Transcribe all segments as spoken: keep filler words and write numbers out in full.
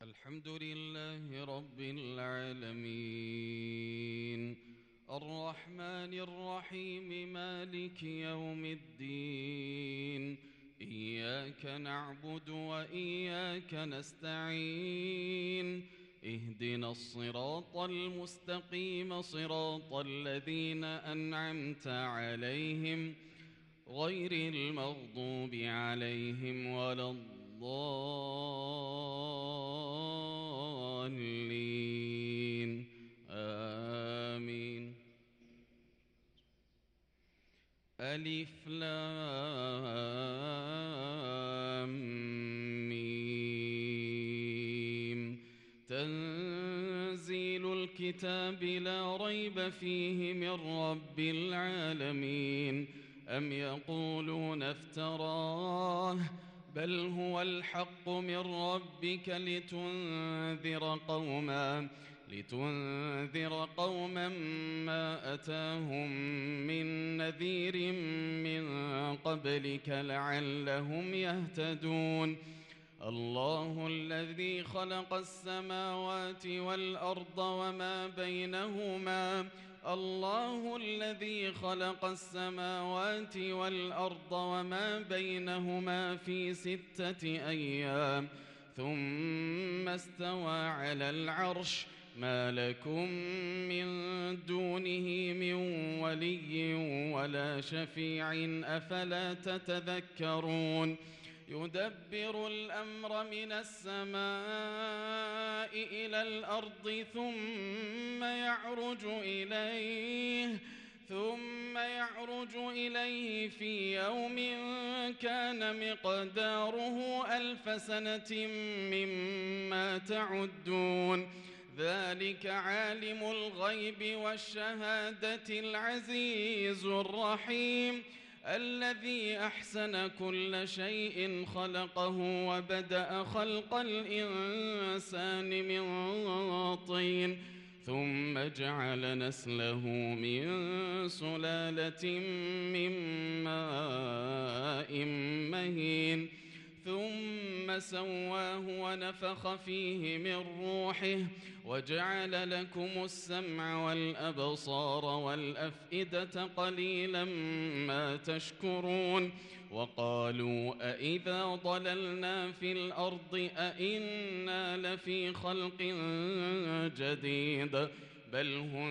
الحمد لله رب العالمين الرحمن الرحيم مالك يوم الدين إياك نعبد وإياك نستعين اهدنا الصراط المستقيم صراط الذين أنعمت عليهم غير المغضوب عليهم ولا الضالين آمين. ألف لام ميم تنزيل الكتاب لا ريب فيه من رب العالمين. أم يقولون افتراه بل هو الحق من ربك لتنذر قوما لتنذر قوما ما أتاهم من نذير من قبلك لعلهم يهتدون. الله الذي خلق السماوات والأرض وما بينهما الله الذي خلق السماوات والأرض وما بينهما في ستة أيام ثم استوى على العرش ما لكم من دونه من ولي ولا شفيع أفلا تتذكرون. يدبر الأمر من السماء إلى الأرض ثم يعرج إليه ثم يعرج إليه في يوم كان مقداره ألف سنة مما تعدون. ذلك عالم الغيب والشهادة العزيز الرحيم الذي أحسن كل شيء خلقه وبدأ خلق الإنسان من طين ثم جعل نسله من سلالة من ماء مهين ثم سواه ونفخ فيه من روحه وجعل لكم السمع والأبصار والأفئدة قليلا ما تشكرون. وقالوا أإذا ضللنا في الأرض أإنا لفي خلق جديد بل هم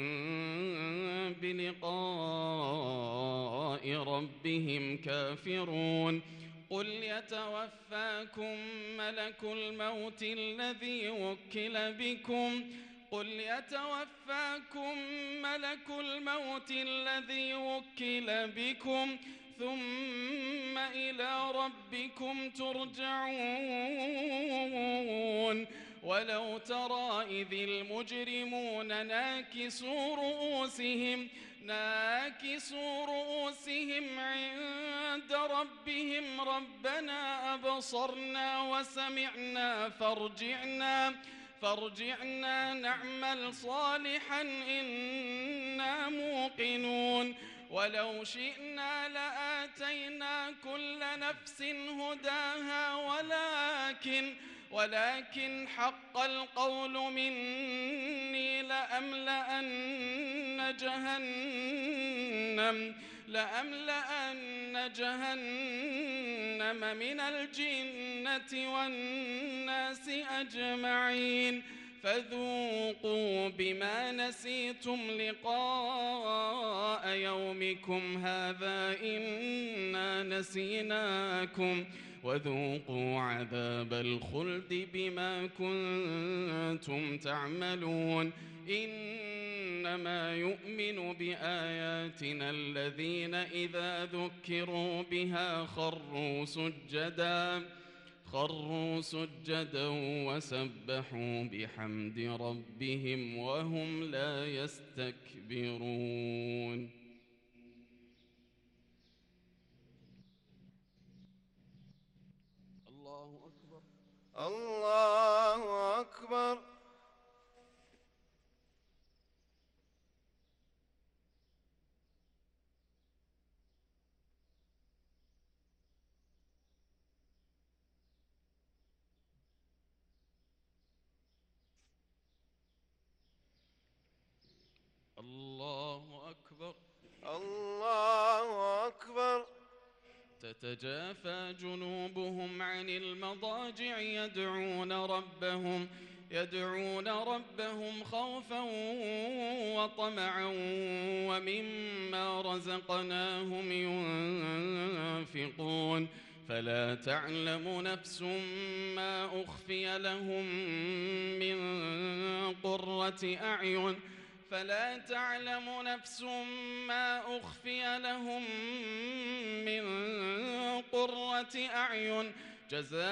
بلقاء ربهم كافرون. قل يتوفاكم ملك الموت الذي وكل بكم قل يتوفاكم ملك الموت الذي وكل بكم ثم إلى ربكم ترجعون. ولو ترى إذ المجرمون ناكسوا رؤوسهم ناكسوا رؤوسهم عند ربهم ربنا أبصرنا وسمعنا فارجعنا فارجعنا نعمل صالحا إنا موقنون. ولو شئنا لآتينا كل نفس هداها ولكن ولكن حق القول مني لأملأن جهنم لأملأن جهنم من الجنة والناس أجمعين. فذوقوا بما نسيتم لقاء يومكم هذا إنا نسيناكم وذوقوا عذاب الخلد بما كنتم تعملون. إنما يؤمن بآياتنا الذين إذا ذكروا بها خروا سجدا خروا سجدا وسبحوا بحمد ربهم وهم لا يستكبرون. الله أكبر الله أكبر. الله أكبر الله أكبر. تتجافى جنوبهم عن المضاجع يدعون ربهم يدعون ربهم خوفا وطمعا ومما رزقناهم ينفقون فلا تعلم نفس ما أخفي لهم من قرة أعين فلا تعلم نفس ما أخفي لهم من قرة أعين جزاء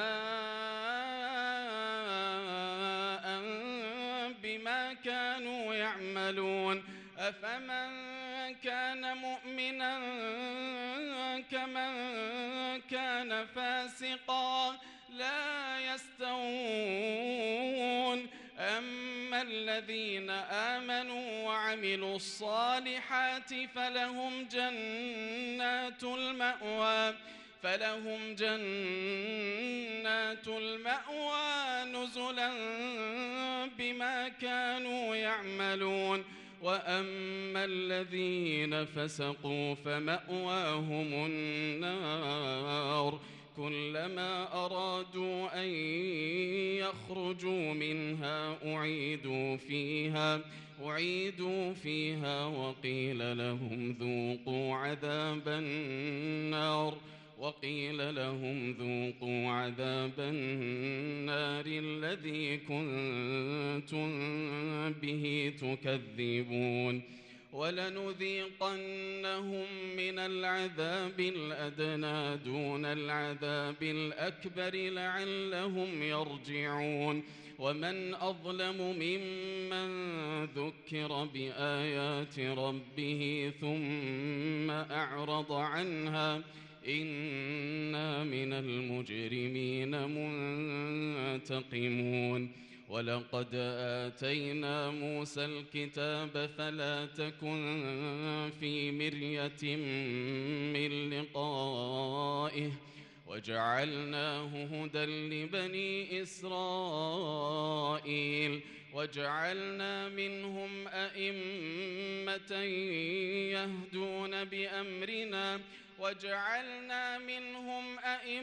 بما كانوا يعملون أفمن كان مؤمنا كمن كان فاسقا لا يستوون أما الذين آمنوا وعملوا الصالحات فلهم جنات المأوى فلهم جنات المأوى نزلا بما كانوا يعملون وأما الذين فسقوا فمأواهم النار كلما أرادوا أن يخرجوا منها أعيدوا فيها أعيدوا فيها وقيل لهم ذوقوا عذاب النار وقيل لهم ذوقوا عذاب النار الذي كنتم به تكذبون ولنذيقنهم من العذاب الأدنى دون العذاب الأكبر لعلهم يرجعون ومن أظلم ممن ذكر بآيات ربه ثم أعرض عنها إنا من المجرمين منتقمون ولقد آتينا موسى الكتاب فلا تكن في مرية من لقائه وجعلناه هدى لبني إسرائيل وجعلنا منهم أئمة يهدون بأمرنا وجعلنا منهم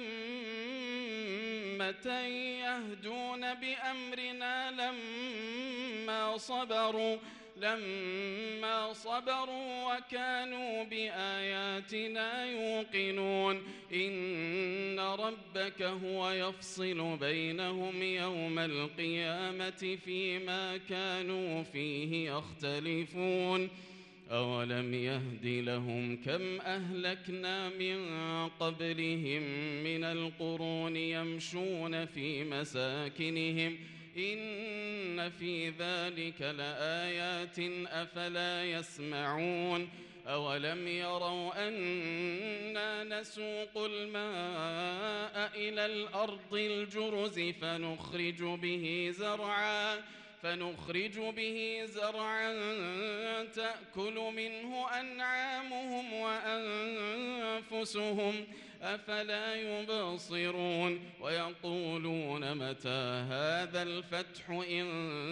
أئمة يهدون بأمرنا لما صبروا لما صبروا وكانوا بآياتنا يوقنون إن ربك هو يفصل بينهم يوم القيامة فيما كانوا فيه يختلفون أولم يهد لهم كم أهلكنا من قبلهم من القرون يمشون في مساكنهم إن في ذلك لآيات أفلا يسمعون أولم يروا أنا نسوق الماء إلى الأرض الجرز فنخرج به زرعا فنخرج به زرعا تأكل منه أنعامهم وأنفسهم أفلا يبصرون ويقولون متى هذا الفتح إن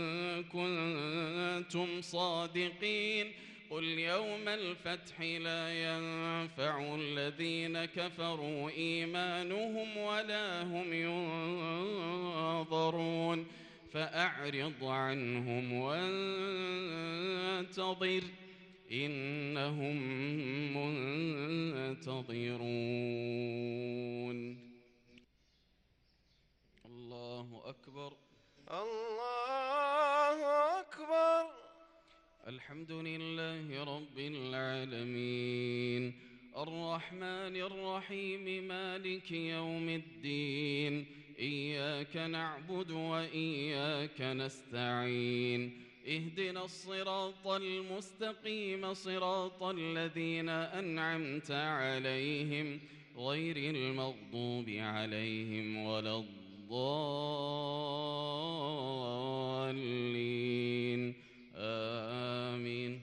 كنتم صادقين قل يوم الفتح لا ينفع الذين كفروا إيمانهم ولا هم ينظرون فأعرض عنهم وانتظر إنهم منتظرون. الله أكبر الله أكبر. الحمد لله رب العالمين الرحمن الرحيم مالك يوم الدين إياك نعبد وإياك نستعين اهدنا الصراط المستقيم صراط الذين أنعمت عليهم غير المغضوب عليهم ولا الضالين آمين.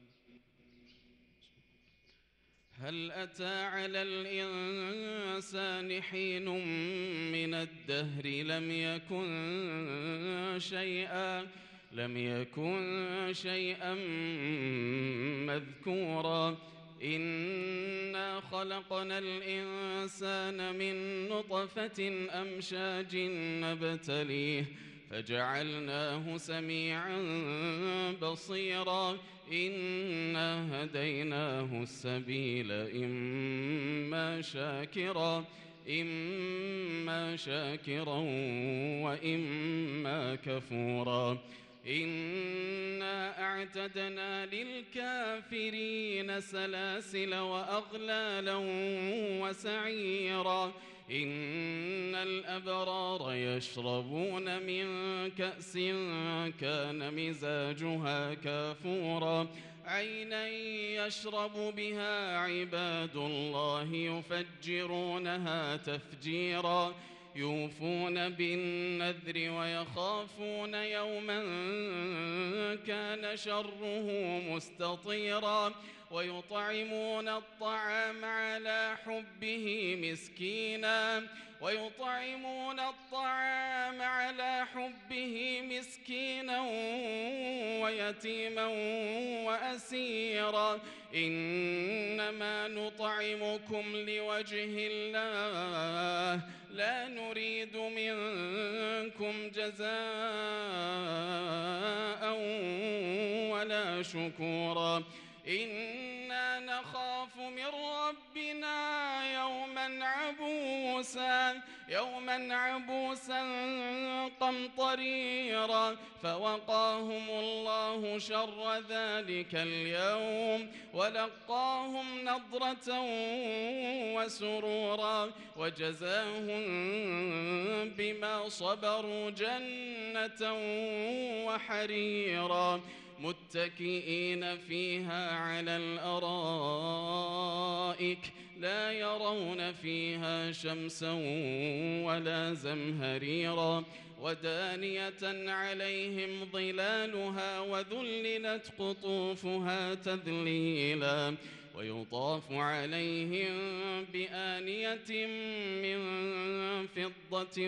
هل أتى على الإنسان حين من الدهر لم يكن شيئا لم يكن شيئا مذكورا إنا خلقنا الإنسان من نطفة أمشاج نبتليه فجعلناه سميعا بصيرا إنا هديناه السبيل إما شاكرا إما شاكرا وإما كفورا إنا أعتدنا للكافرين سلاسل وأغلالا وسعيرا إن الأبرار يشربون من كأس كان مزاجها كافورا عينا يشرب بها عباد الله يفجرونها تفجيرا يوفون بالنذر ويخافون يوما كان شره مستطيرا ويطعمون الطعام على حبه مسكينا ويطعمون الطعام على حبه مسكينا ويتيما وأسيرا إنما نطعمكم لوجه الله لا نريد منكم جزاء ولا شكورا إنا نخاف من ربنا يوما عبوسا يوما عبوسا قمطريرا فوقاهم الله شر ذلك اليوم ولقاهم نضرة وسرورا وجزاهم بما صبروا جنة وحريرا متكئين فيها على الأرائك لا يرون فيها شمسا ولا زمهريرا ودانية عليهم ظلالها وذللت قطوفها تذليلا ويطاف عليهم بآنية من فضة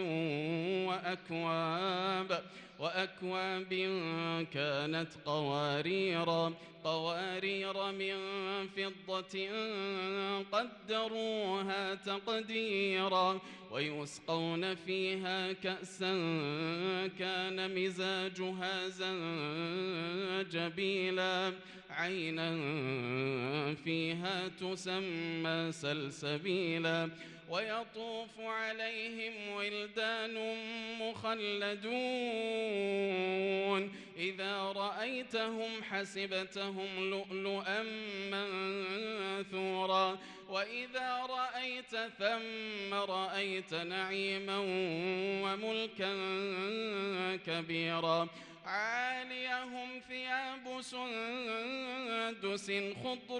وأكواب وأكواب كانت قواريرا قوارير من فضة قدروها تقديرا ويسقون فيها كأسا كان مزاجها زنجبيلا عينا فيها تسمى سلسبيلا ويطوف عليهم ولدان مخلدون إذا رأيتهم حسبتهم لؤلؤا منثورا وإذا رأيت ثم رأيت نعيما وملكا كبيرا عاليهم ثياب سندس خضر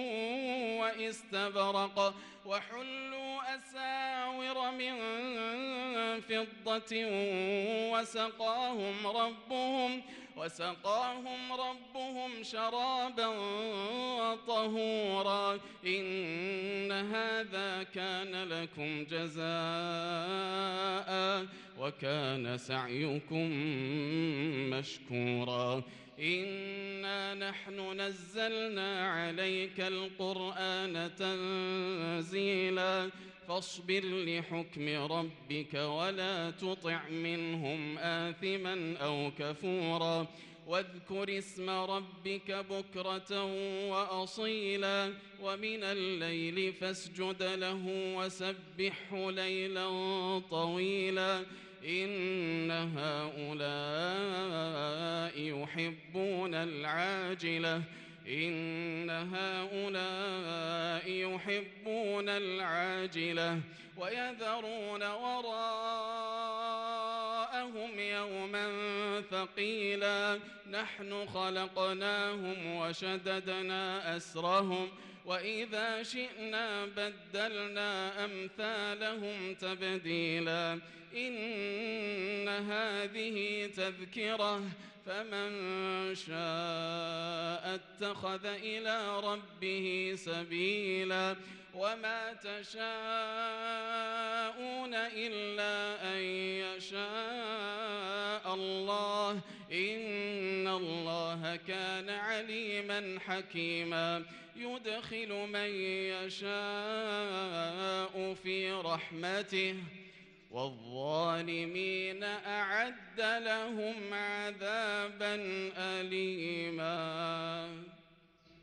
واستبرق وحلوا أساور من فضة وسقاهم ربهم وسقاهم ربهم شرابا طهورا إن هذا كان لكم جزاء وكان سعيكم مشكورا إنا نحن نزلنا عليك القرآن تنزيلا فاصبر لحكم ربك ولا تطع منهم آثما أو كفورا واذكر اسم ربك بكرة وأصيلا ومن الليل فاسجد له وسبحه ليلا طويلا إن هؤلاء يحبون العاجلة إن هؤلاء يحبون العاجلة ويذرون وراءهم يوما ثقيلا نحن خلقناهم وشددنا أسرهم وإذا شئنا بدلنا أمثالهم تبديلا إن هذه تذكرة فمن شاء اتخذ إلى ربه سبيلا وما تشاءون إلا أن يشاء الله إن الله كان عليما حكيما يدخل من يشاء في رحمته والظالمين أعد لهم عذابا أليما.